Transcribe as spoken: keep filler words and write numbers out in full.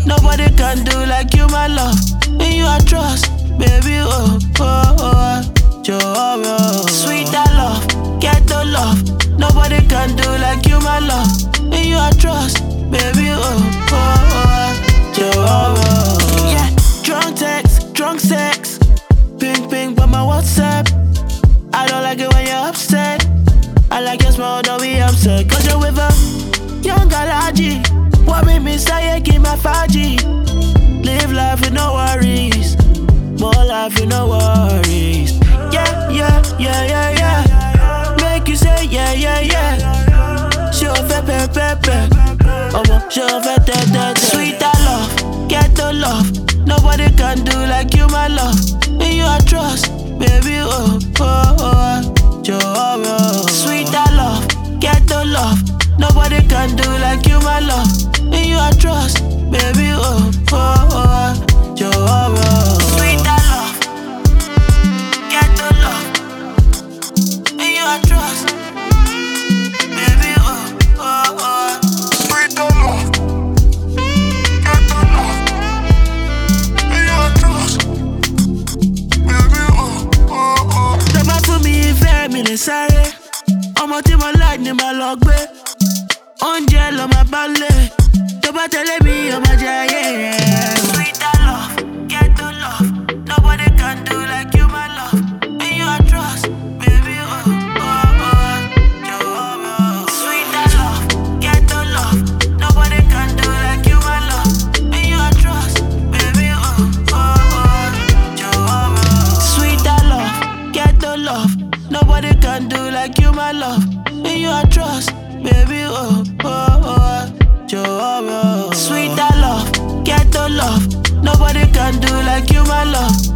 Nobody can do like you, my love. In you I trust, baby, oh, oh, oh. Jọ̀wọ́, sweet that love, get the love. Nobody can do like you, my love. In you I trust, baby, oh, oh, oh. Jọ̀wọ́. Yeah, drunk text, drunk sex. Ping, ping, but my WhatsApp. I don't like it when you're upset. I like your smile, don't be upset. Cause you're with a young Galaji. What made me say, give my Faji. Live life with no worries. More life with no worries. Yeah, yeah, yeah, yeah, yeah. Make you say, yeah, yeah, yeah. Show fe, pe, pe, pe. Omo, show fe, te, te, te. Sweet that love, get the love. Nobody can do like you, my love. In you I trust, baby, oh, oh, oh. Jọ̀wọ́. Sweet that love, get the love. Nobody can do like you, my love. In you I trust, baby, oh, oh, oh. Jọ̀wọ́. Sweet that love, get the love. In you I trust, baby, oh, oh, oh. Sweet that love, get the love. In you I trust, baby, oh, oh, oh. Tó bá fún mi ìfẹ́ mi lè sáré. Ọmọ tí mo like ni màá lọ gbé. Oúnjẹ lọ máa bá lé. Tó bá tẹ̀lé mi, ọmọ jẹ ayé rẹ̀. Sweet that love, get the love. Nobody can do like you, my love. In you I trust, baby, oh, oh, oh. Jọ̀wọ́. Sweet that love, get the love. Nobody can do like you, my love. In you I trust, baby, oh, oh, oh. Jọ̀wọ́. Sweet that love, get the love. Nobody can do like you, my love. In you I trust, baby, oh, oh, oh. Jọ̀wọ́. Sweet that love, get the love. Nobody can do like you, my love.